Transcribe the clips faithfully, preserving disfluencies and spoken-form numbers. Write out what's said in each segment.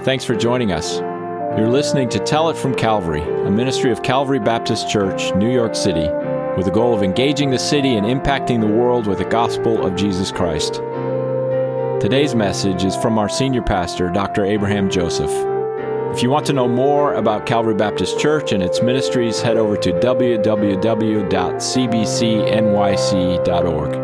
Thanks for joining us. You're listening to Tell It from Calvary, a ministry of Calvary Baptist Church, New York City, with the goal of engaging the city and impacting the world with the gospel of Jesus Christ. Today's message is from our senior pastor, Doctor Abraham Joseph. If you want to know more about Calvary Baptist Church and its ministries, head over to w w w dot c b c n y c dot org.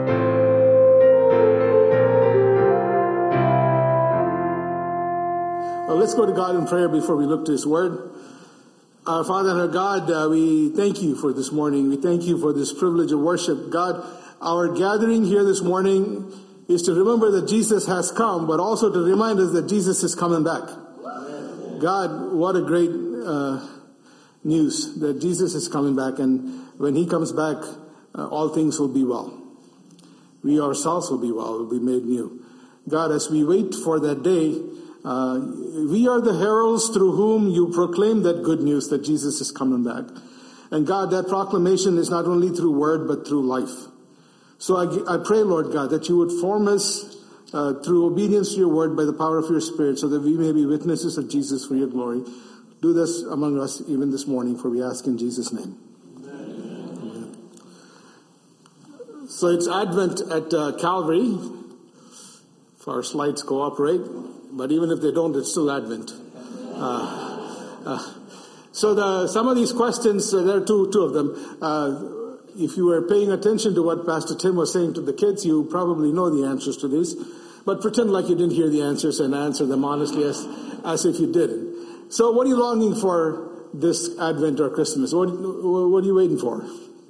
Well, let's go to God in prayer before we look to His Word. Our Father and our God, uh, we thank you for this morning. We thank you for this privilege of worship. God, our gathering here this morning is to remember that Jesus has come, but also to remind us that Jesus is coming back. Amen. God, what a great uh, news that Jesus is coming back, and when He comes back, uh, all things will be well. We ourselves will be well, will be made new. God, as we wait for that day, Uh, we are the heralds through whom you proclaim that good news that Jesus is coming back. And God, that proclamation is not only through word, but through life. So I, I pray, Lord God, that you would form us uh, through obedience to your word by the power of your Spirit, so that we may be witnesses of Jesus for your glory. Do this among us even this morning, for we ask in Jesus' name. Amen. So it's Advent at uh, Calvary. If our slides cooperate. But even if they don't, it's still Advent. Uh, uh, so the, some of these questions, uh, there are two, two of them. Uh, if you were paying attention to what Pastor Tim was saying to the kids, you probably know the answers to these. But pretend like you didn't hear the answers and answer them honestly as, as if you didn't. So what are you longing for this Advent or Christmas? What, what are you waiting for?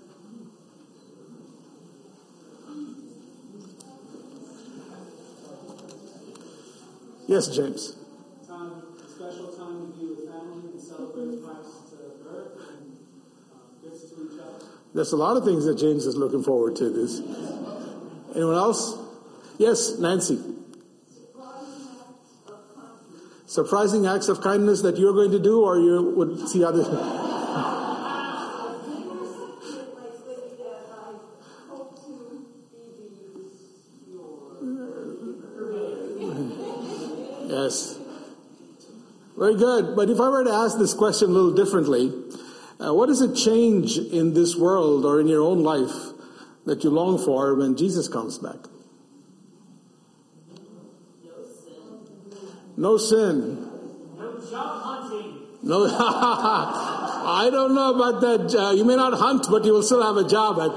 Yes, James. Time, a special time to be with family and celebrate Christ's uh, birth and uh, gifts to each other. There's a lot of things that James is looking forward to. This. Anyone else? Yes, Nancy. Surprising acts of kindness that you're going to do, or you would see others. Yes. Very good. But if I were to ask this question a little differently, uh, what is a change in this world or in your own life that you long for when Jesus comes back? No sin. No sin. No job hunting. No. I don't know about that. Uh, you may not hunt, but you will still have a job at.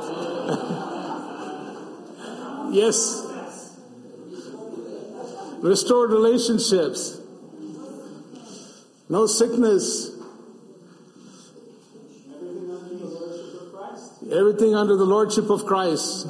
Yes. Restored relationships. No sickness. Everything under the Lordship of Christ.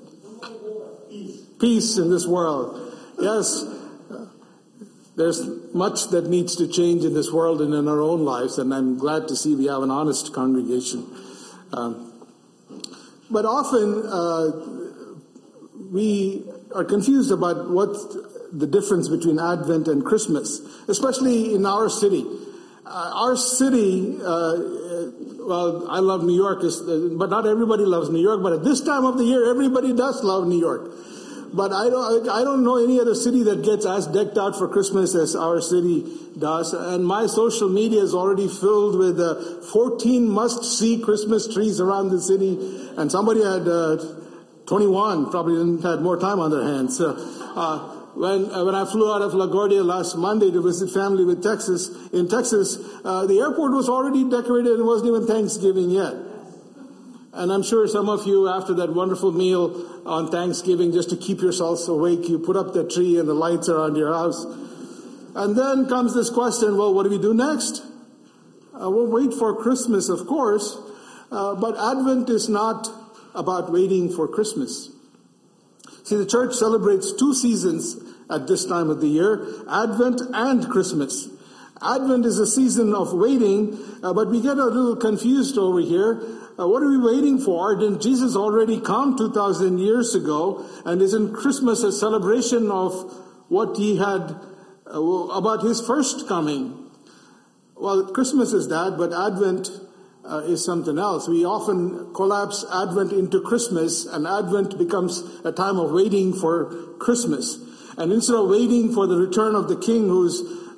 Peace in this world. Yes, there's much that needs to change in this world and in our own lives, and I'm glad to see we have an honest congregation. Um, but often uh, we are confused about what the difference between Advent and Christmas, especially in our city. Uh, our city, uh, well, I love New York, but not everybody loves New York. But at this time of the year, everybody does love New York. But I don't, I don't know any other city that gets as decked out for Christmas as our city does. And my social media is already filled with uh, fourteen must-see Christmas trees around the city. And somebody had uh, twenty-one, probably didn't had more time on their hands. Uh, uh, When uh, when I flew out of LaGuardia last Monday to visit family with Texas in Texas, uh, the airport was already decorated and it wasn't even Thanksgiving yet. And I'm sure some of you, after that wonderful meal on Thanksgiving, just to keep yourselves awake, you put up the tree and the lights around your house. And then comes this question, well, what do we do next? Uh, we'll wait for Christmas, of course, uh, but Advent is not about waiting for Christmas. See, the church celebrates two seasons at this time of the year, Advent and Christmas. Advent is a season of waiting, uh, but we get a little confused over here. Uh, what are we waiting for? Didn't Jesus already come two thousand years ago? And isn't Christmas a celebration of what he had, uh, about his first coming? Well, Christmas is that, but Advent uh, is something else. We often collapse Advent into Christmas, and Advent becomes a time of waiting for Christmas. And instead of waiting for the return of the King who's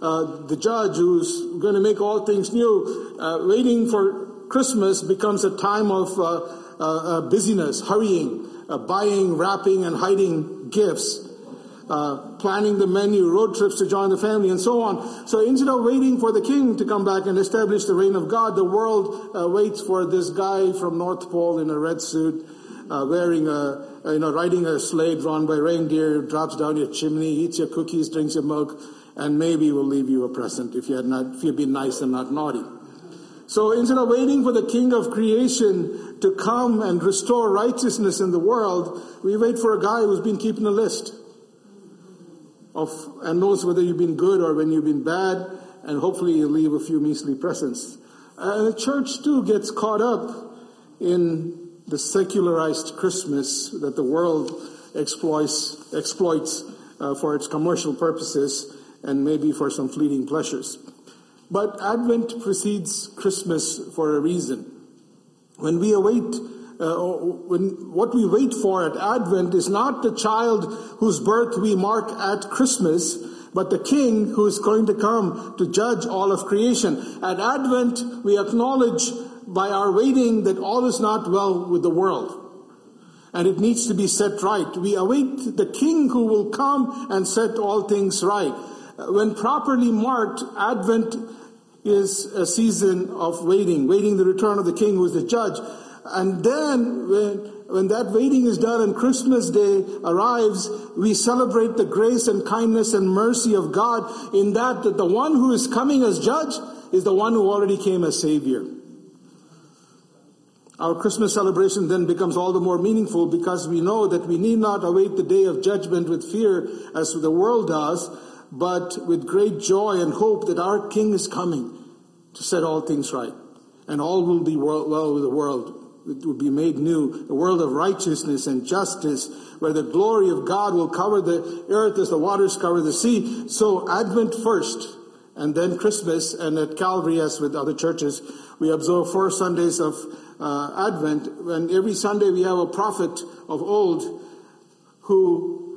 uh, the judge who's going to make all things new. Uh, waiting for Christmas becomes a time of uh, uh, uh, busyness, hurrying, uh, buying, wrapping, and hiding gifts. Uh, planning the menu, road trips to join the family, and so on. So instead of waiting for the king to come back and establish the reign of God, the world uh, waits for this guy from North Pole in a red suit, uh, wearing a, you know, riding a sleigh drawn by reindeer, drops down your chimney, eats your cookies, drinks your milk, and maybe will leave you a present if you had not, if you've been nice and not naughty. So instead of waiting for the king of creation to come and restore righteousness in the world, we wait for a guy who's been keeping a list of and knows whether you've been good or when you've been bad, and hopefully you'll leave a few measly presents. And the church too gets caught up in the secularized Christmas that the world exploits exploits uh, for its commercial purposes and maybe for some fleeting pleasures. But Advent precedes Christmas for a reason. When we await Uh, when what we wait for at Advent is not the child whose birth we mark at Christmas, but the king who is going to come to judge all of creation. At Advent, we acknowledge by our waiting that all is not well with the world, and it needs to be set right. We await the king who will come and set all things right. When properly marked, Advent is a season of waiting, waiting the return of the king who is the judge. And then, when, when that waiting is done and Christmas Day arrives, we celebrate the grace and kindness and mercy of God in that, that the one who is coming as judge is the one who already came as Savior. Our Christmas celebration then becomes all the more meaningful because we know that we need not await the day of judgment with fear as the world does, but with great joy and hope that our King is coming to set all things right. And all will be well with the world. It will be made new, a world of righteousness and justice, where the glory of God will cover the earth as the waters cover the sea. So Advent first, and then Christmas, and at Calvary, as with other churches, we observe four Sundays of uh, Advent, and every Sunday we have a prophet of old who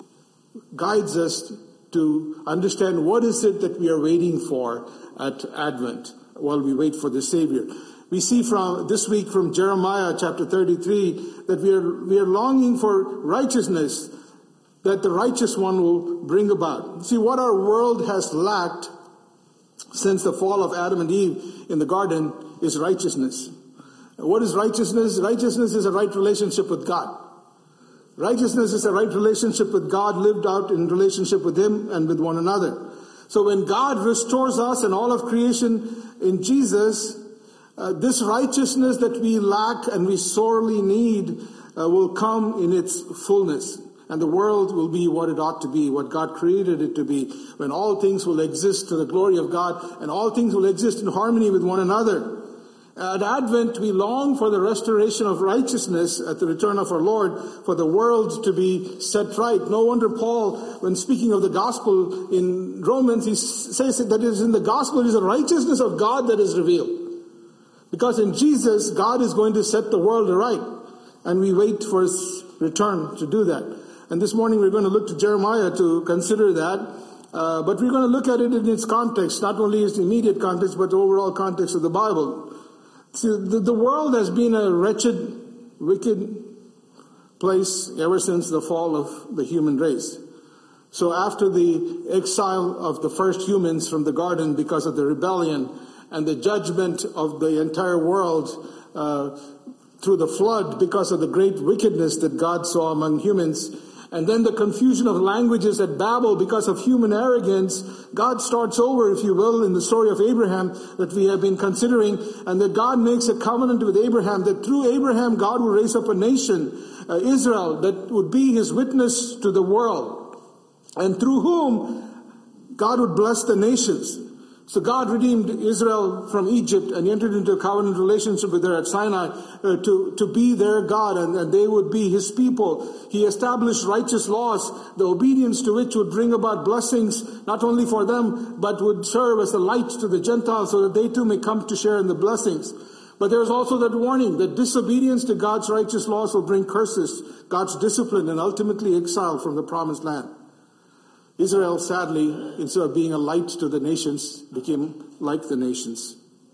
guides us to understand what is it that we are waiting for at Advent while we wait for the Savior. We see from this week from Jeremiah chapter thirty-three that we are we are longing for righteousness that the righteous one will bring about. See, what our world has lacked since the fall of Adam and Eve in the garden is righteousness. What is righteousness? Righteousness is a right relationship with God. Righteousness is a right relationship with God lived out in relationship with Him and with one another. So when God restores us and all of creation in Jesus, Uh, this righteousness that we lack and we sorely need uh, will come in its fullness. And the world will be what it ought to be, what God created it to be, when all things will exist to the glory of God and all things will exist in harmony with one another. At Advent, we long for the restoration of righteousness at the return of our Lord, for the world to be set right. No wonder Paul, when speaking of the gospel in Romans, he says that it is in the gospel, it is the righteousness of God that is revealed. Because in Jesus, God is going to set the world right. And we wait for His return to do that. And this morning we're going to look to Jeremiah to consider that. Uh, but we're going to look at it in its context, not only its immediate context, but the overall context of the Bible. See, the, the world has been a wretched, wicked place ever since the fall of the human race. So after the exile of the first humans from the garden because of the rebellion, and the judgment of the entire world uh, through the flood because of the great wickedness that God saw among humans, and then the confusion of languages at Babel because of human arrogance, God starts over, if you will, in the story of Abraham that we have been considering, and that God makes a covenant with Abraham, that through Abraham God will raise up a nation, uh, Israel, that would be His witness to the world, and through whom God would bless the nations. So God redeemed Israel from Egypt and entered into a covenant relationship with her at Sinai uh, to, to be their God, and, and they would be His people. He established righteous laws, the obedience to which would bring about blessings, not only for them, but would serve as a light to the Gentiles so that they too may come to share in the blessings. But there's also that warning that disobedience to God's righteous laws will bring curses, God's discipline, and ultimately exile from the promised land. Israel, sadly, instead of being a light to the nations, became like the nations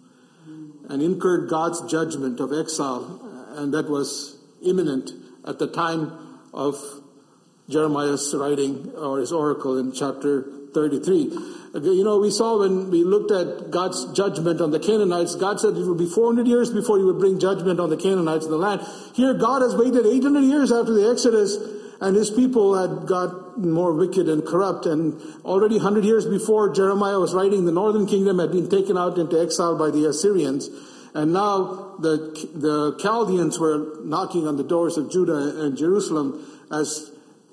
and incurred God's judgment of exile, and that was imminent at the time of Jeremiah's writing or his oracle in chapter thirty-three. You know, we saw when we looked at God's judgment on the Canaanites, God said it would be four hundred years before he would bring judgment on the Canaanites in the land. Here, God has waited eight hundred years after the Exodus, and his people had got more wicked and corrupt. And already one hundred years before Jeremiah was writing, the northern kingdom had been taken out into exile by the Assyrians. And now the the Chaldeans were knocking on the doors of Judah and Jerusalem as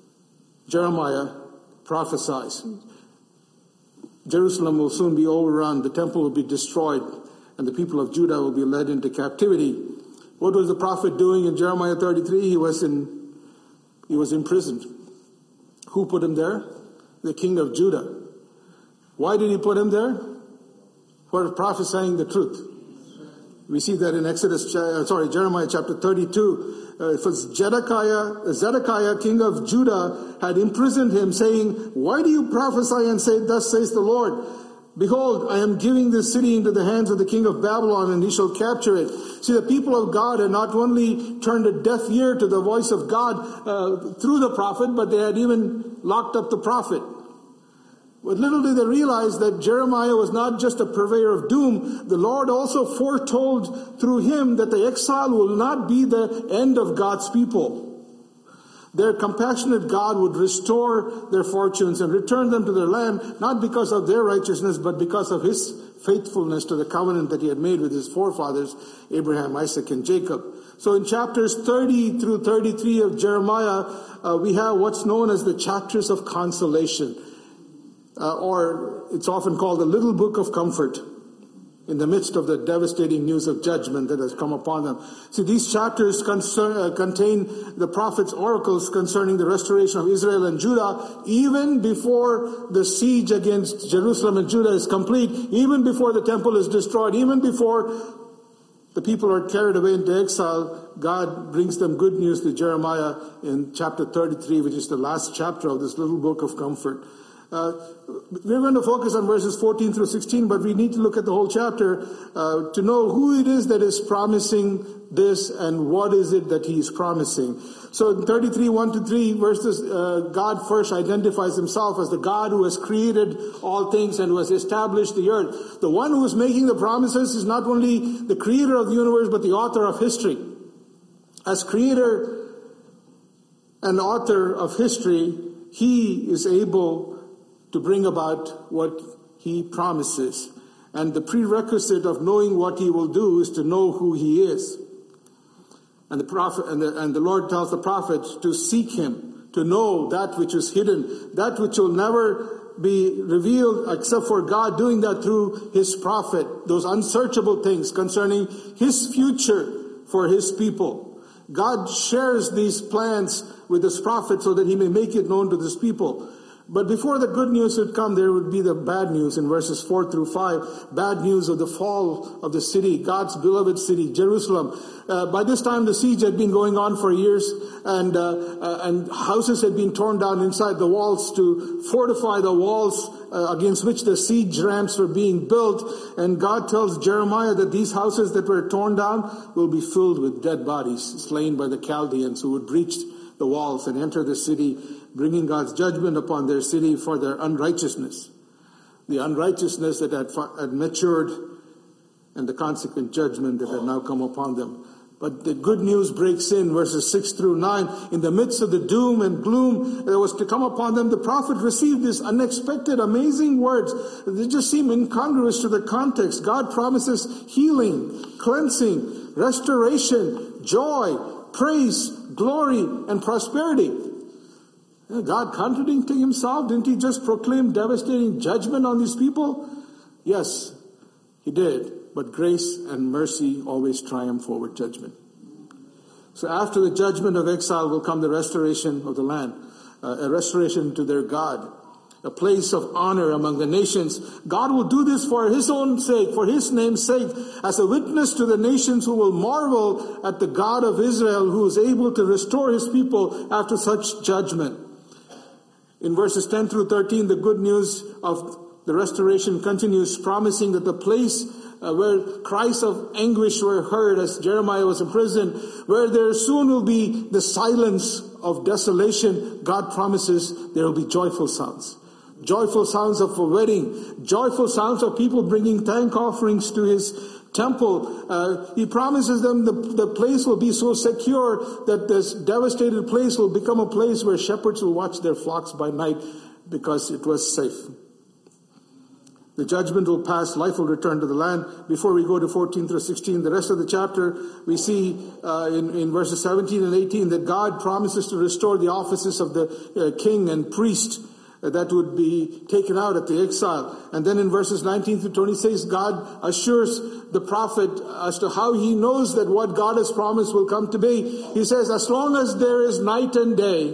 Jeremiah prophesies. Jerusalem will soon be overrun, the temple will be destroyed, and the people of Judah will be led into captivity. What was the prophet doing in Jeremiah thirty-three? He was in he was imprisoned. Who put him there? The king of Judah. Why did he put him there? For prophesying the truth. We see that in Exodus, uh, sorry, Jeremiah chapter thirty-two. Uh, it was Zedekiah, Zedekiah, king of Judah, had imprisoned him, saying, "Why do you prophesy and say, thus says the Lord? Behold, I am giving this city into the hands of the king of Babylon, and he shall capture it." See, the people of God had not only turned a deaf ear to the voice of God uh, through the prophet, but they had even locked up the prophet. But little did they realize that Jeremiah was not just a purveyor of doom. The Lord also foretold through him that the exile will not be the end of God's people. Their compassionate God would restore their fortunes and return them to their land, not because of their righteousness, but because of his faithfulness to the covenant that he had made with his forefathers, Abraham, Isaac, and Jacob. So in chapters thirty through thirty-three of Jeremiah, uh, we have what's known as the chapters of consolation. Uh, or it's often called the little book of comfort in the midst of the devastating news of judgment that has come upon them. See, these chapters concern, uh, contain the prophet's oracles concerning the restoration of Israel and Judah, even before the siege against Jerusalem and Judah is complete, even before the temple is destroyed, even before the people are carried away into exile. God brings them good news to Jeremiah in chapter thirty-three, which is the last chapter of this little book of comfort. Uh, we're going to focus on verses fourteen through sixteen, but we need to look at the whole chapter uh, to know who it is that is promising this and what is it that he is promising. So in thirty-three, one to three verses, uh, God first identifies himself as the God who has created all things and who has established the earth. The one who is making the promises is not only the creator of the universe, but the author of history. As creator and author of history, he is able to bring about what he promises. And the prerequisite of knowing what he will do is to know who he is. And the prophet and the, and the Lord tells the prophet to seek him, to know that which is hidden, that which will never be revealed except for God doing that through his prophet, those unsearchable things concerning his future for his people. God shares these plans with his prophet so that he may make it known to his people. But before the good news would come, there would be the bad news in verses four through five. Bad news of the fall of the city, God's beloved city, Jerusalem. Uh, by this time, the siege had been going on for years, and uh, uh, and houses had been torn down inside the walls to fortify the walls uh, against which the siege ramps were being built. And God tells Jeremiah that these houses that were torn down will be filled with dead bodies, slain by the Chaldeans who would breach the walls and enter the city, bringing God's judgment upon their city for their unrighteousness. The unrighteousness that had, had matured and the consequent judgment that had now come upon them. But the good news breaks in, verses six through nine. In the midst of the doom and gloom that was to come upon them, the prophet received these unexpected, amazing words. They just seem incongruous to the context. God promises healing, cleansing, restoration, joy, praise, glory, and prosperity. God contradicting himself? Didn't he just proclaim devastating judgment on these people? Yes, he did. But grace and mercy always triumph over judgment. So after the judgment of exile will come the restoration of the land, uh, a restoration to their God, a place of honor among the nations. God will do this for his own sake, for his name's sake, as a witness to the nations who will marvel at the God of Israel, who is able to restore his people after such judgment. In verses ten through thirteen, the good news of the restoration continues, promising that the place uh, where cries of anguish were heard as Jeremiah was imprisoned, where there soon will be the silence of desolation, God promises there will be joyful sounds. Joyful sounds of a wedding, joyful sounds of people bringing thank offerings to his temple. Uh, he promises them the, the place will be so secure that this devastated place will become a place where shepherds will watch their flocks by night because it was safe. The judgment will pass, life will return to the land. Before we go to fourteen through sixteen, the rest of the chapter, we see uh, in, in verses seventeen and eighteen that God promises to restore the offices of the uh, king and priest that would be taken out at the exile. And then in verses nineteen through twenty-six, God assures the prophet as to how he knows that what God has promised will come to be. He says, as long as there is night and day,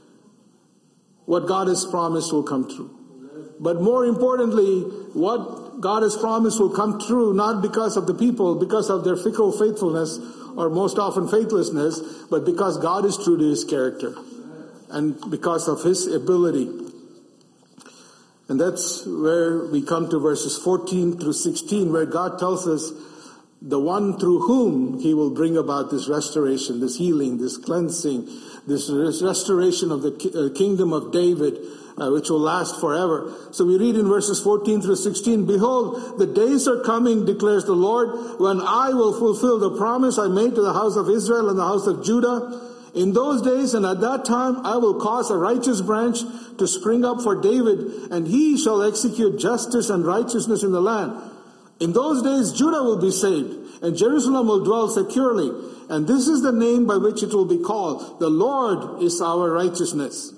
what God has promised will come true. But more importantly, what God has promised will come true, not because of the people, because of their fickle faithfulness, or most often faithlessness, but because God is true to his character, and because of his ability. And that's where we come to verses fourteen through sixteen, where God tells us the one through whom he will bring about this restoration, this healing, this cleansing, this restoration of the kingdom of David, uh, which will last forever. So we read in verses fourteen through sixteen, behold, the days are coming, declares the Lord, when I will fulfill the promise I made to the house of Israel and the house of Judah. In those days and at that time, I will cause a righteous branch to spring up for David, and he shall execute justice and righteousness in the land. In those days, Judah will be saved, and Jerusalem will dwell securely. And this is the name by which it will be called. The Lord is our righteousness.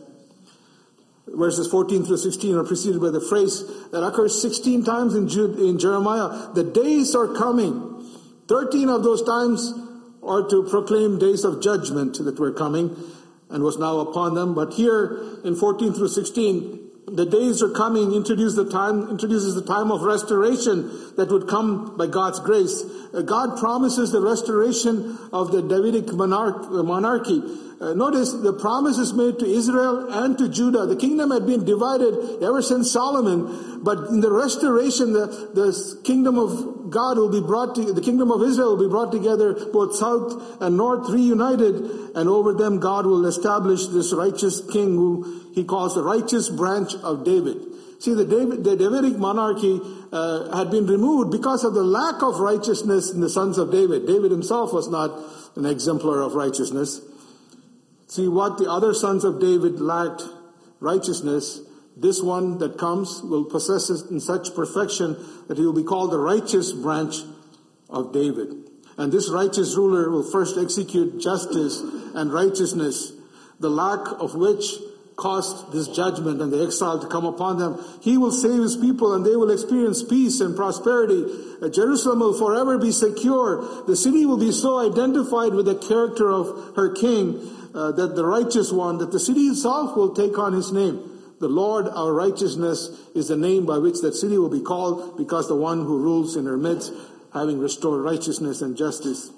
Verses fourteen through sixteen are preceded by the phrase that occurs sixteen times in, Jude, in Jeremiah. The days are coming. thirteen of those times or to proclaim days of judgment that were coming and was now upon them. But here in fourteen through sixteen, the days are coming introduce the time, introduces the time of restoration that would come by God's grace. Uh, God promises the restoration of the Davidic monarch, uh, monarchy. Uh, notice the promise is made to Israel and to Judah. The kingdom had been divided ever since Solomon, but in the restoration, the, the kingdom of God will be brought to, the kingdom of Israel will be brought together, both south and north reunited, and over them God will establish this righteous king who he calls the righteous branch of David. See, the, David, the Davidic monarchy uh, had been removed because of the lack of righteousness in the sons of David. David himself was not an exemplar of righteousness. See, what the other sons of David lacked, righteousness, this one that comes will possess it in such perfection that he will be called the righteous branch of David. And this righteous ruler will first execute justice and righteousness, the lack of which caused this judgment and the exile to come upon them. He will save his people and they will experience peace and prosperity. Uh, Jerusalem will forever be secure. The city will be so identified with the character of her king uh, that the righteous one, that the city itself will take on his name. The Lord, our righteousness, is the name by which that city will be called, because the one who rules in her midst, having restored righteousness and justice.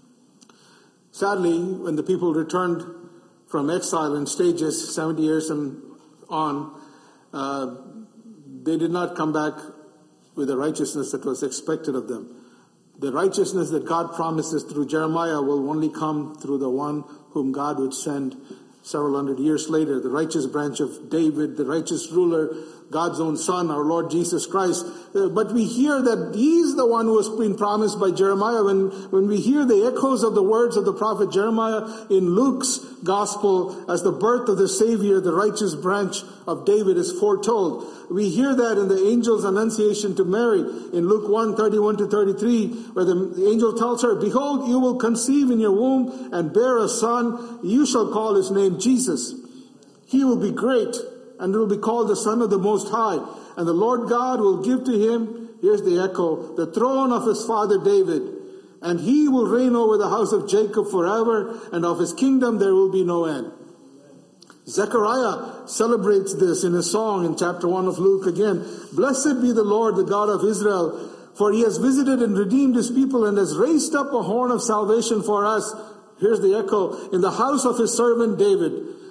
Sadly, when the people returned from exile in stages, seventy years and on, uh, they did not come back with the righteousness that was expected of them. The righteousness that God promises through Jeremiah will only come through the one whom God would send several hundred years later, the righteous branch of David, the righteous ruler, God's own Son, our Lord Jesus Christ. Uh, but we hear that he's the one who has been promised by Jeremiah. When, when we hear the echoes of the words of the prophet Jeremiah in Luke's gospel as the birth of the Savior, the righteous branch of David is foretold. We hear that in the angel's annunciation to Mary in Luke one, thirty-one to thirty-three, where the, the angel tells her, behold, you will conceive in your womb and bear a son. You shall call his name Jesus. He will be great and will be called the Son of the Most High. And the Lord God will give to him, here's the echo, the throne of his father David. And he will reign over the house of Jacob forever, and of his kingdom there will be no end. Zechariah celebrates this in a song in chapter one of Luke again. Blessed be the Lord, the God of Israel, for he has visited and redeemed his people and has raised up a horn of salvation for us. Here's the echo, in the house of his servant David.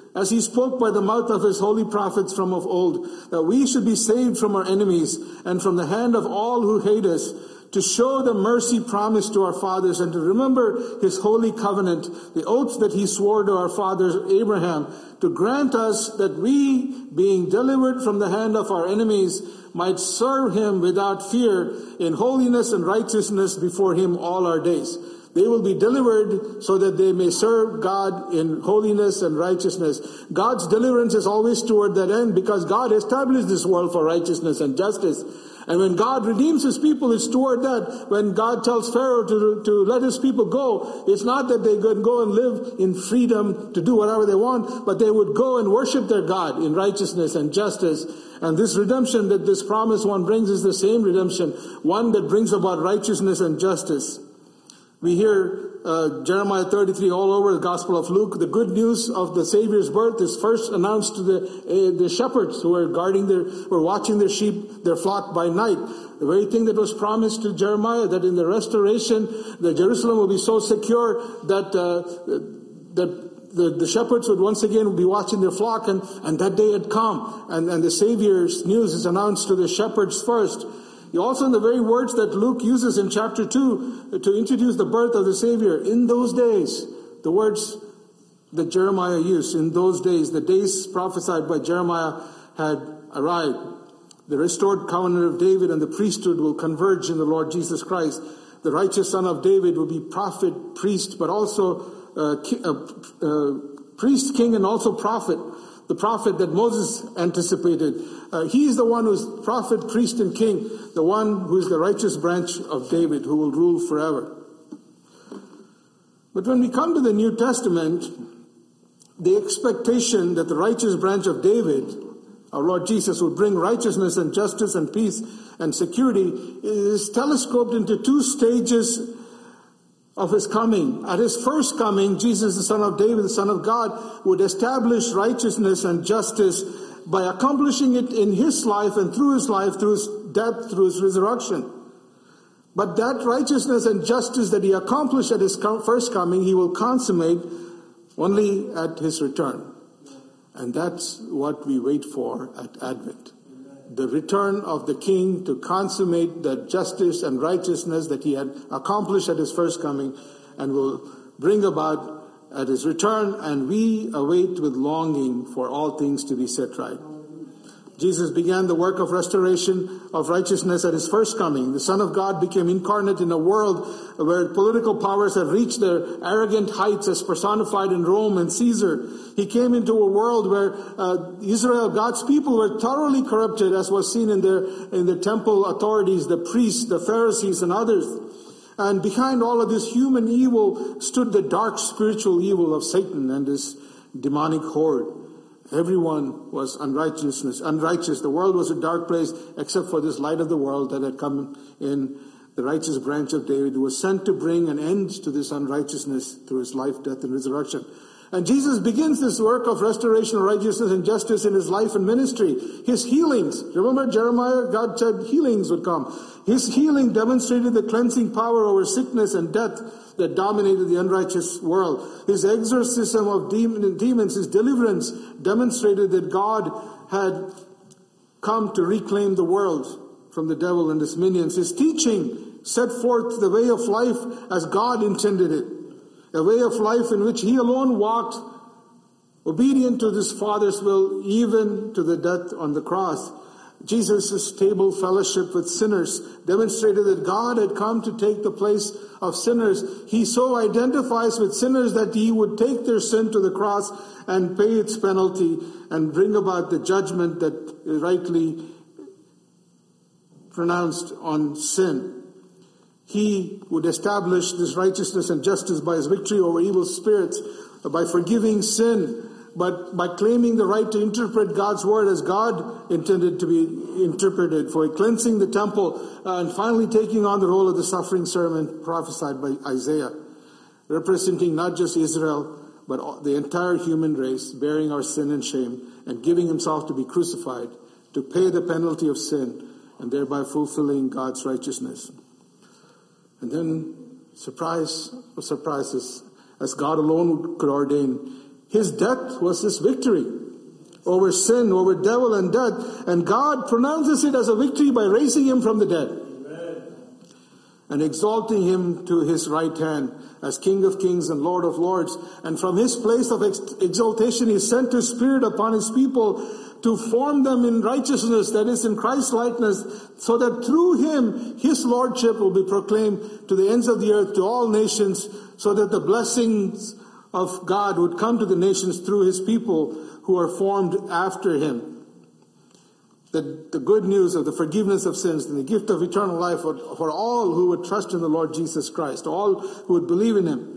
as he spoke by the mouth of his holy prophets from of old, that we should be saved from our enemies and from the hand of all who hate us, to show the mercy promised to our fathers and to remember his holy covenant, the oaths that he swore to our father Abraham, to grant us that we, being delivered from the hand of our enemies, might serve him without fear in holiness and righteousness before him all our days. They will be delivered so that they may serve God in holiness and righteousness. God's deliverance is always toward that end, because God established this world for righteousness and justice. And when God redeems his people, it's toward that. When God tells Pharaoh to, to let his people go, it's not that they could go and live in freedom to do whatever they want, but they would go and worship their God in righteousness and justice. And this redemption that this promised one brings is the same redemption, one that brings about righteousness and justice. We hear uh, Jeremiah thirty-three all over the Gospel of Luke. The good news of the Savior's birth is first announced to the uh, the shepherds who are guarding their, who are watching their sheep, their flock by night. The very thing that was promised to Jeremiah, that in the restoration, the Jerusalem will be so secure that uh, that the, the shepherds would once again be watching their flock, and, and that day had come, and, and the Savior's news is announced to the shepherds first. Also, in the very words that Luke uses in chapter two to introduce the birth of the Savior, in those days, the words that Jeremiah used, in those days, the days prophesied by Jeremiah had arrived. The restored covenant of David and the priesthood will converge in the Lord Jesus Christ. The righteous son of David will be prophet, priest, but also uh, ki- uh, uh, priest, king, and also prophet. The prophet that Moses anticipated. Uh, he is the one who is prophet, priest, and king. The one who is the righteous branch of David, who will rule forever. But when we come to the New Testament, the expectation that the righteous branch of David, our Lord Jesus, would bring righteousness and justice and peace and security is telescoped into two stages of his coming. At his first coming, Jesus, the Son of David, the Son of God, would establish righteousness and justice by accomplishing it in his life and through his life, through his death, through his resurrection. But that righteousness and justice that he accomplished at his first coming, he will consummate only at his return. And that's what we wait for at Advent. The return of the King to consummate the justice and righteousness that he had accomplished at his first coming and will bring about at his return, and we await with longing for all things to be set right. Jesus began the work of restoration of righteousness at his first coming. The Son of God became incarnate in a world where political powers had reached their arrogant heights as personified in Rome and Caesar. He came into a world where uh, Israel, God's people, were thoroughly corrupted, as was seen in their in the temple authorities, the priests, the Pharisees, and others. And behind all of this human evil stood the dark spiritual evil of Satan and his demonic horde. Everyone was unrighteousness, unrighteous. The world was a dark place except for this light of the world that had come in, the righteous branch of David, who was sent to bring an end to this unrighteousness through his life, death, and resurrection. And Jesus begins this work of restoration of righteousness and justice in his life and ministry. His healings, remember Jeremiah, God said healings would come. His healing demonstrated the cleansing power over sickness and death that dominated the unrighteous world. His exorcism of demons, his deliverance, demonstrated that God had come to reclaim the world from the devil and his minions. His teaching set forth the way of life as God intended it. A way of life in which he alone walked, obedient to his Father's will, even to the death on the cross. Jesus' table fellowship with sinners demonstrated that God had come to take the place of sinners. He so identifies with sinners that he would take their sin to the cross and pay its penalty and bring about the judgment that is rightly pronounced on sin. He would establish this righteousness and justice by his victory over evil spirits, by forgiving sin, but by claiming the right to interpret God's word as God intended to be interpreted, for cleansing the temple, uh, and finally taking on the role of the suffering servant prophesied by Isaiah, representing not just Israel, but the entire human race, bearing our sin and shame, and giving himself to be crucified, to pay the penalty of sin, and thereby fulfilling God's righteousness. And then, surprise of surprises, as God alone could ordain, His death was his victory over sin, over devil and death. And God pronounces it as a victory by raising him from the dead. Amen. And exalting him to his right hand as King of kings and Lord of lords. And from his place of ex- exaltation he sent his Spirit upon his people to form them in righteousness, that is, in Christ's likeness, so that through him his lordship will be proclaimed to the ends of the earth, to all nations, so that the blessings of God would come to the nations through his people who are formed after him. The, the good news of the forgiveness of sins and the gift of eternal life for, for all who would trust in the Lord Jesus Christ, all who would believe in him.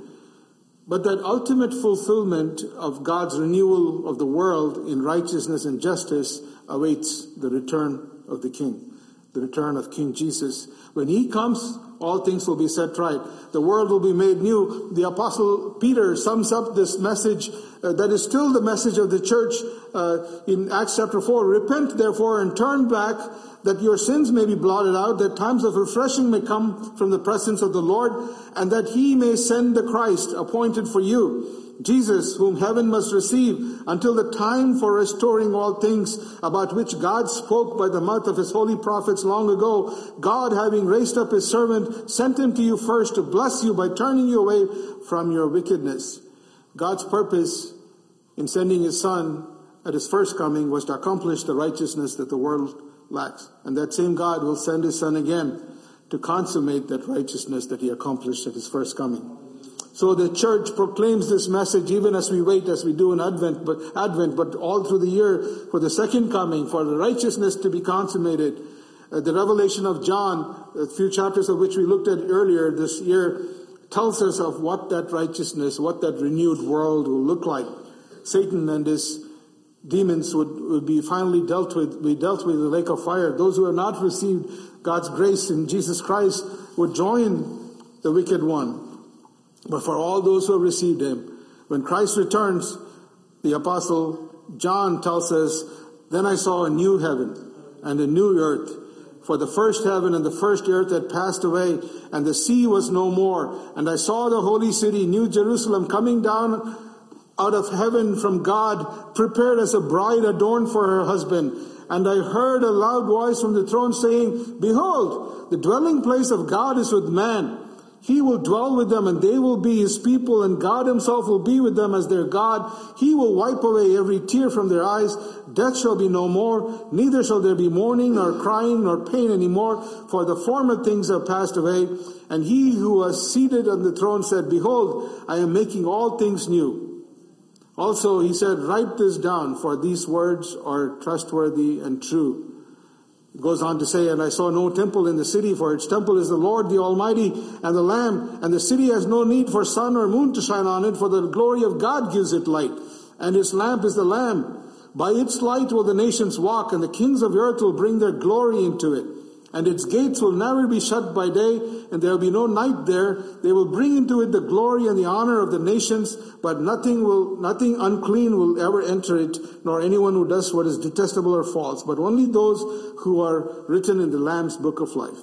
But that ultimate fulfillment of God's renewal of the world in righteousness and justice awaits the return of the King, the return of King Jesus. When he comes, all things will be set right. The world will be made new. The Apostle Peter sums up this message uh, that is still the message of the church uh, in Acts chapter four. Repent, therefore, and turn back, that your sins may be blotted out, that times of refreshing may come from the presence of the Lord, and that he may send the Christ appointed for you, Jesus, whom heaven must receive until the time for restoring all things, about which God spoke by the mouth of his holy prophets long ago. God, having raised up his servant, sent him to you first to bless you by turning you away from your wickedness. God's purpose in sending his Son at his first coming was to accomplish the righteousness that the world lacks. And that same God will send his Son again to consummate that righteousness that he accomplished at his first coming. So the church proclaims this message even as we wait, as we do in Advent, but Advent, but all through the year for the second coming, for the righteousness to be consummated. Uh, the revelation of John, a few chapters of which we looked at earlier this year, tells us of what that righteousness, what that renewed world will look like. Satan and his demons would, would be finally dealt with, be dealt with in the lake of fire. Those who have not received God's grace in Jesus Christ would join the wicked one. But for all those who have received him, when Christ returns, the Apostle John tells us, then I saw a new heaven and a new earth. For the first heaven and the first earth had passed away, and the sea was no more. And I saw the holy city, New Jerusalem, coming down out of heaven from God, prepared as a bride adorned for her husband. And I heard a loud voice from the throne saying, behold, the dwelling place of God is with man. He will dwell with them, and they will be his people, and God himself will be with them as their God. He will wipe away every tear from their eyes. Death shall be no more, neither shall there be mourning, nor crying, nor pain any more, for the former things have passed away. And he who was seated on the throne said, behold, I am making all things new. Also he said, write this down, for these words are trustworthy and true. It goes on to say, and I saw no temple in the city, for its temple is the Lord, the Almighty, and the Lamb. And the city has no need for sun or moon to shine on it, for the glory of God gives it light. And its lamp is the Lamb. By its light will the nations walk, and the kings of the earth will bring their glory into it. And its gates will never be shut by day, and there will be no night there. They will bring into it the glory and the honor of the nations, but nothing will, nothing unclean will ever enter it, nor anyone who does what is detestable or false, but only those who are written in the Lamb's book of life.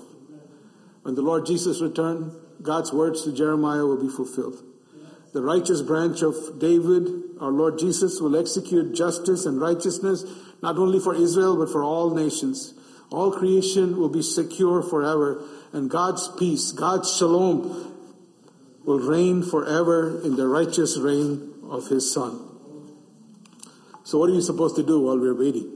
When the Lord Jesus returns, God's words to Jeremiah will be fulfilled. The righteous branch of David, our Lord Jesus, will execute justice and righteousness, not only for Israel, but for all nations. All creation will be secure forever, and God's peace, God's shalom, will reign forever in the righteous reign of his Son. So what are we supposed to do while we're waiting?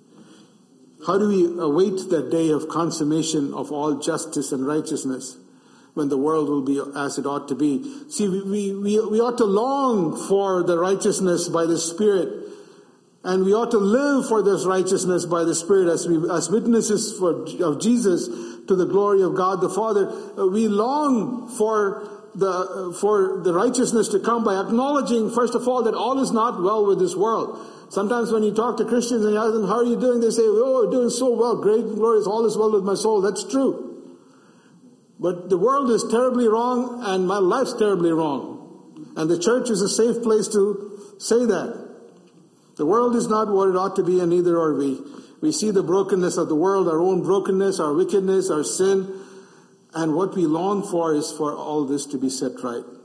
How do we await that day of consummation of all justice and righteousness, when the world will be as it ought to be? See, we, we, we ought to long for the righteousness by the Spirit. And we ought to live for this righteousness by the Spirit as we, as witnesses for, of Jesus to the glory of God the Father. Uh, we long for the, uh, for the righteousness to come by acknowledging, first of all, that all is not well with this world. Sometimes when you talk to Christians and you ask them, how are you doing? They say, oh, we're doing so well, great and glorious, all is well with my soul. That's true. But the world is terribly wrong, and my life's terribly wrong. And the church is a safe place to say that. The world is not what it ought to be, and neither are we. We see the brokenness of the world, our own brokenness, our wickedness, our sin, and what we long for is for all this to be set right.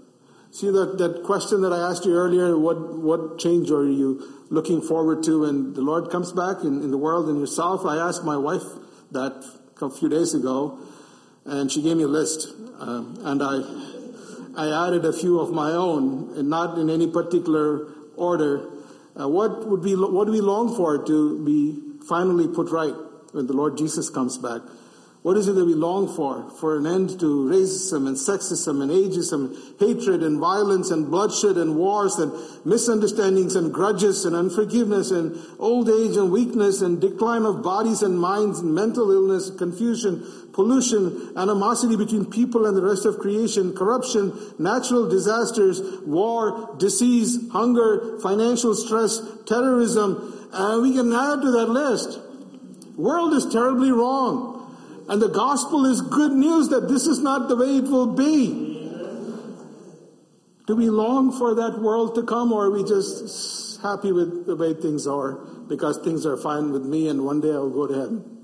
See that, that question that I asked you earlier, what, what change are you looking forward to when the Lord comes back in, in the world and yourself? I asked my wife that a few days ago, and she gave me a list. Uh, and I I added a few of my own, and not in any particular order. Uh, what would we what do we long for to be finally put right when the Lord Jesus comes back? What is it that we long for? For an end to racism and sexism and ageism, hatred and violence and bloodshed and wars and misunderstandings and grudges and unforgiveness and old age and weakness and decline of bodies and minds and mental illness, confusion, pollution, animosity between people and the rest of creation, corruption, natural disasters, war, disease, hunger, financial stress, terrorism, and we can add to that list. The world is terribly wrong. And the gospel is good news that this is not the way it will be. Do we long for that world to come, or are we just happy with the way things are because things are fine with me and one day I'll go to heaven?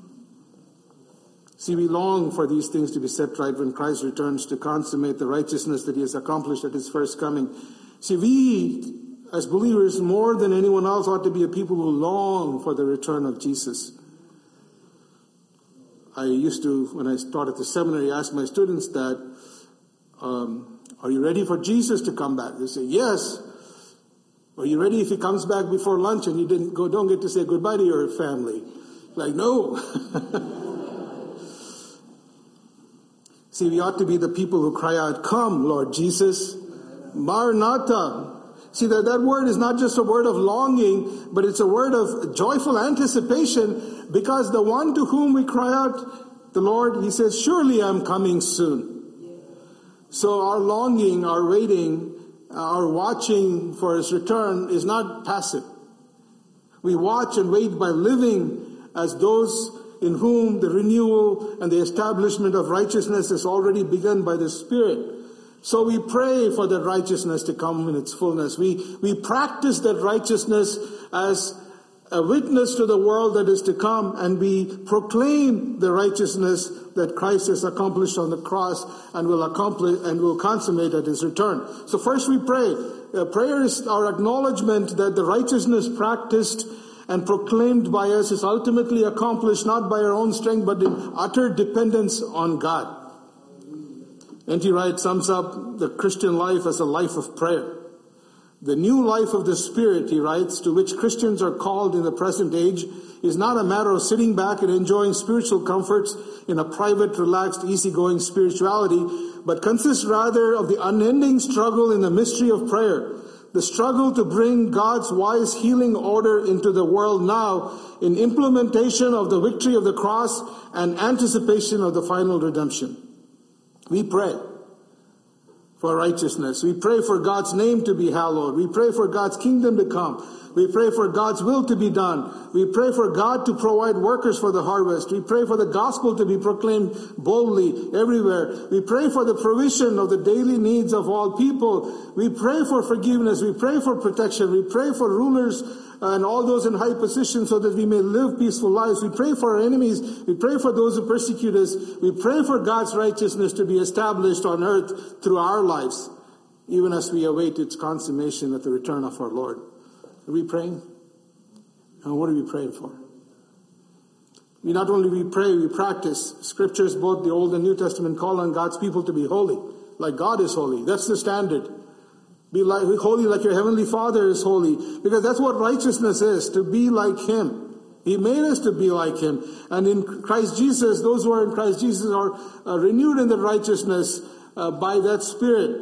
See, we long for these things to be set right when Christ returns to consummate the righteousness that he has accomplished at his first coming. See, we as believers, more than anyone else, ought to be a people who long for the return of Jesus. I used to, when I started the seminary, ask my students that, um, are you ready for Jesus to come back? They say, yes. Are you ready if he comes back before lunch and you didn't go, don't get to say goodbye to your family? Like, no. See, we ought to be the people who cry out, come, Lord Jesus. Maranatha. See, that, that word is not just a word of longing, but it's a word of joyful anticipation, because the one to whom we cry out, the Lord, he says, surely I'm coming soon. So our longing, our waiting, our watching for his return is not passive. We watch and wait by living as those in whom the renewal and the establishment of righteousness is already begun by the Spirit. So we pray for that righteousness to come in its fullness. We, we practice that righteousness as a witness to the world that is to come, and we proclaim the righteousness that Christ has accomplished on the cross and will accomplish and will consummate at his return. So first we pray. Uh, prayer is our acknowledgement that the righteousness practiced and proclaimed by us is ultimately accomplished not by our own strength, but in utter dependence on God. N T Wright sums up the Christian life as a life of prayer. The new life of the Spirit, he writes, to which Christians are called in the present age, is not a matter of sitting back and enjoying spiritual comforts in a private, relaxed, easygoing spirituality, but consists rather of the unending struggle in the mystery of prayer, the struggle to bring God's wise healing order into the world now in implementation of the victory of the cross and anticipation of the final redemption. We pray for righteousness. We pray for God's name to be hallowed. We pray for God's kingdom to come. We pray for God's will to be done. We pray for God to provide workers for the harvest. We pray for the gospel to be proclaimed boldly everywhere. We pray for the provision of the daily needs of all people. We pray for forgiveness. We pray for protection. We pray for rulers and all those in high positions so that we may live peaceful lives. We pray for our enemies. We pray for those who persecute us. We pray for God's righteousness to be established on earth through our lives, even as we await its consummation at the return of our Lord. Are we praying? And what are we praying for? We not only we pray, we practice. Scriptures, both the Old and New Testament, call on God's people to be holy, like God is holy. That's the standard. Be like, holy like your heavenly Father is holy. Because that's what righteousness is, to be like him. He made us to be like him. And in Christ Jesus, those who are in Christ Jesus are uh, renewed in the righteousness uh, by that Spirit.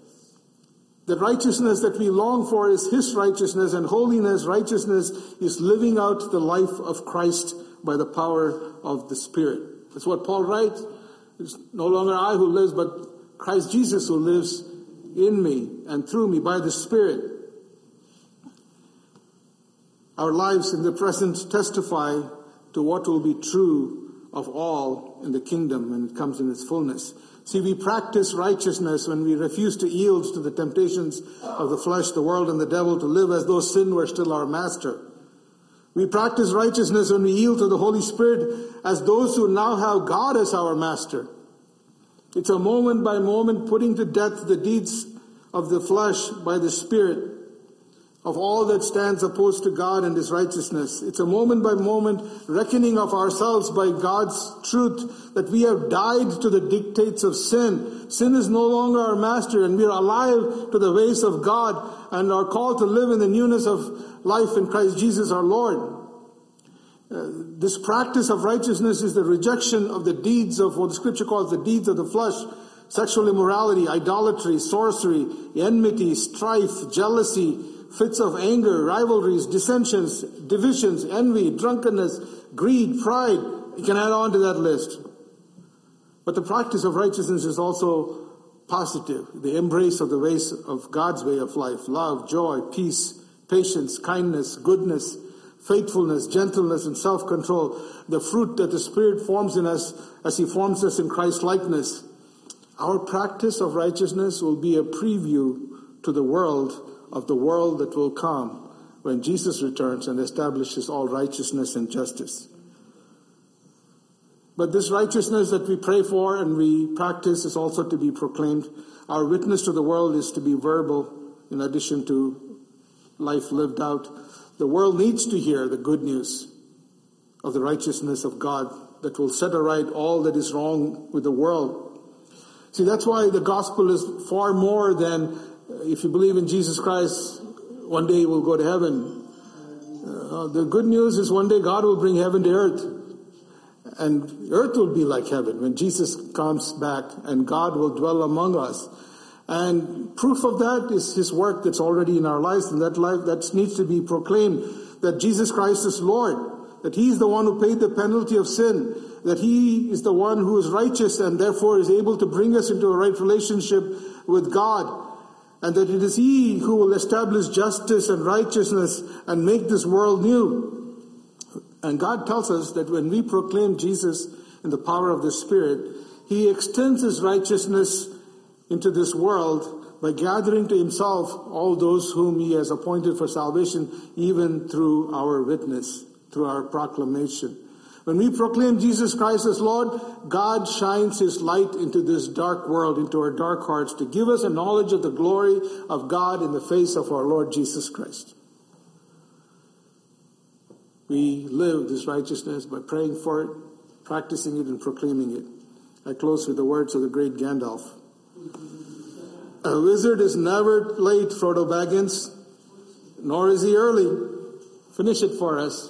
The righteousness that we long for is his righteousness, and holiness, righteousness, is living out the life of Christ by the power of the Spirit. That's what Paul writes. It's no longer I who lives, but Christ Jesus who lives in me and through me by the Spirit. Our lives in the present testify to what will be true of all in the kingdom when it comes in its fullness. See, we practice righteousness when we refuse to yield to the temptations of the flesh, the world, and the devil to live as though sin were still our master. We practice righteousness when we yield to the Holy Spirit as those who now have God as our master. It's a moment by moment putting to death the deeds of the flesh by the Spirit, of all that stands opposed to God and His righteousness. It's a moment-by-moment reckoning of ourselves by God's truth that we have died to the dictates of sin. Sin is no longer our master, and we are alive to the ways of God and are called to live in the newness of life in Christ Jesus our Lord. Uh, this practice of righteousness is the rejection of the deeds of what the Scripture calls the deeds of the flesh: sexual immorality, idolatry, sorcery, enmity, strife, jealousy, fits of anger, rivalries, dissensions, divisions, envy, drunkenness, greed, pride. You can add on to that list. But the practice of righteousness is also positive. The embrace of the ways of God's way of life: love, joy, peace, patience, kindness, goodness, faithfulness, gentleness, and self-control. The fruit that the Spirit forms in us as He forms us in Christ's likeness. Our practice of righteousness will be a preview to the world of the world that will come when Jesus returns and establishes all righteousness and justice. But this righteousness that we pray for and we practice is also to be proclaimed. Our witness to the world is to be verbal in addition to life lived out. The world needs to hear the good news of the righteousness of God that will set aright all that is wrong with the world. See, that's why the gospel is far more than, if you believe in Jesus Christ, one day you will go to heaven. Uh, the good news is one day God will bring heaven to earth. And earth will be like heaven when Jesus comes back and God will dwell among us. And proof of that is His work that's already in our lives, and that life that needs to be proclaimed, that Jesus Christ is Lord, that He's the one who paid the penalty of sin, that He is the one who is righteous and therefore is able to bring us into a right relationship with God. And that it is He who will establish justice and righteousness and make this world new. And God tells us that when we proclaim Jesus in the power of the Spirit, He extends His righteousness into this world by gathering to Himself all those whom He has appointed for salvation, even through our witness, through our proclamation. When we proclaim Jesus Christ as Lord, God shines His light into this dark world, into our dark hearts, to give us a knowledge of the glory of God in the face of our Lord Jesus Christ. We live this righteousness by praying for it, practicing it, and proclaiming it. I close with the words of the great Gandalf. A wizard is never late, Frodo Baggins, nor is he early. Finish it for us.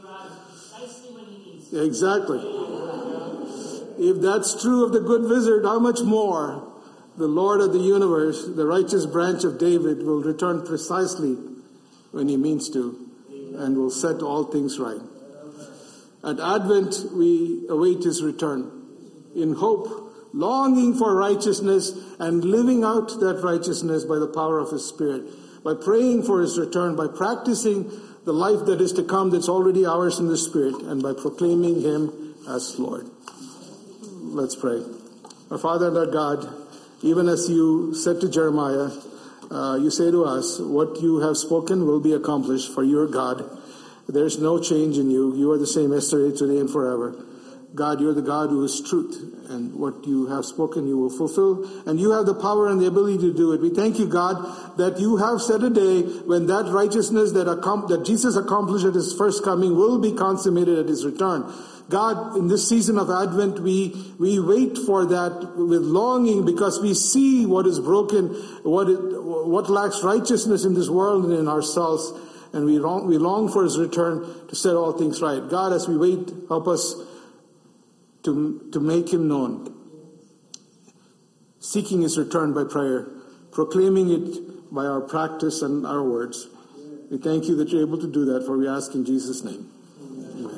Exactly. If that's true of the good wizard, how much more the Lord of the universe, the righteous branch of David, will return precisely when He means to, and will set all things right. At Advent, we await His return in hope, longing for righteousness and living out that righteousness by the power of His Spirit, by praying for His return, by practicing the life that is to come that's already ours in the Spirit, and by proclaiming Him as Lord. Let's pray. Our Father and our God, even as You said to Jeremiah, uh, You say to us, what You have spoken will be accomplished, for You are God. There's no change in You. You are the same yesterday, today, and forever. God, You're the God who is truth, and what You have spoken You will fulfill, and You have the power and the ability to do it. We thank You, God, that You have set a day when that righteousness that, accom- that Jesus accomplished at His first coming will be consummated at His return. God, in this season of Advent, we, we wait for that with longing, because we see what is broken, what, it, what lacks righteousness in this world and in ourselves, and we long, we long for His return to set all things right. God, as we wait, help us To, to make Him known, seeking His return by prayer, proclaiming it by our practice and our words. We thank You that You're able to do that, for we ask in Jesus' name. Amen.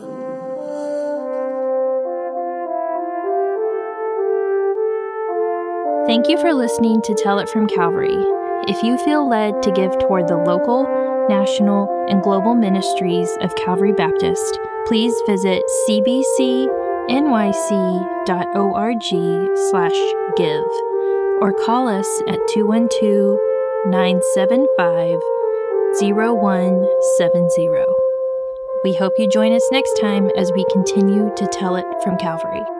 Thank you for listening to Tell It from Calvary. If you feel led to give toward the local, national, and global ministries of Calvary Baptist, please visit c b c n y c dot org slash give or call us at two one two, nine seven five, zero one seven zero. We hope you join us next time as we continue to tell it from Calvary.